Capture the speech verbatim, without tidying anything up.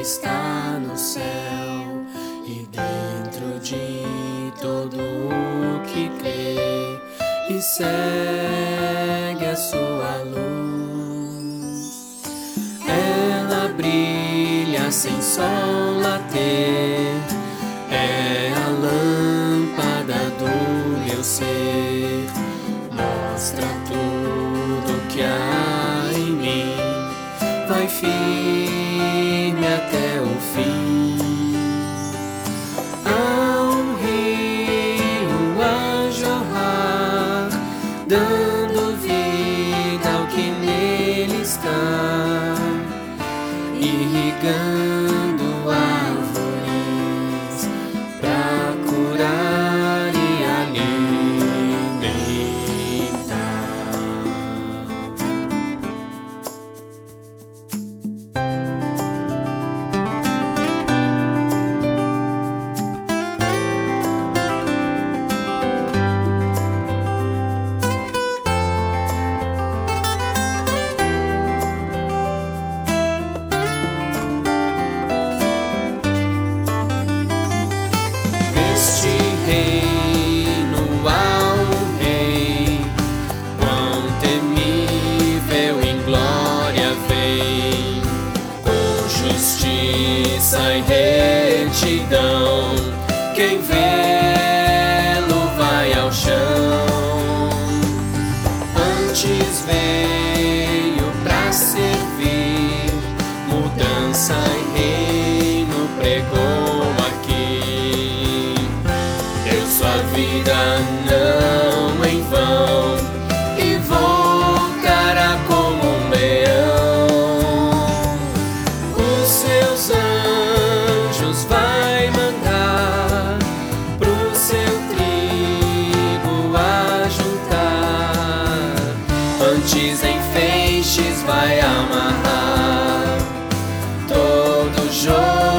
está no céu e dentro de todo o que crê e segue a sua luz. Ela brilha sem sol later, é a lâmpada do meu ser, mostra tudo que há em mim, vai firme até o fim. Há um rio a jorrar, dando vida ao que nele está, irrigando árvores pra curar e alimentar. Reino há um rei, quão temível em glória vem, com justiça e retidão, quem vê-lo vai ao chão. Antes veio pra servir, mudança e reino pregou aqui. Sua vida não em vão e voltará como um leão. Os seus anjos vai mandar pro seu trigo ajuntar, antes em feixes vai amarrar todo joio.